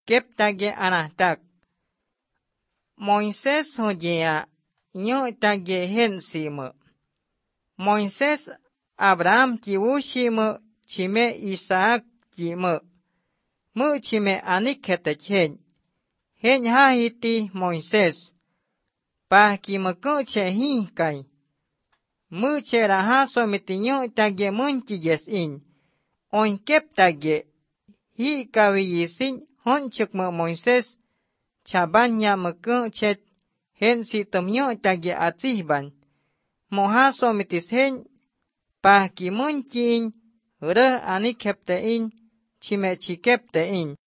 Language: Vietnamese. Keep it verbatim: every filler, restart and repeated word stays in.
keptage anatak. Moises hojea nyo tage hen simo. Moises Abraham kiwushimo chime Isaac chimo. Mu chime anikete chen. Hen hahiti Moises. Pa kimako che hi kai. Mu che raha somiti nyo tage munchi yes in. On kep tage. Hi kawi yisin honchuk mo Moises. Chabanya mako chet. Hen si tomyo tage atsihban. Moha somitis hen. Pa kimunchin. Re anikepte in. Chime chikepte in.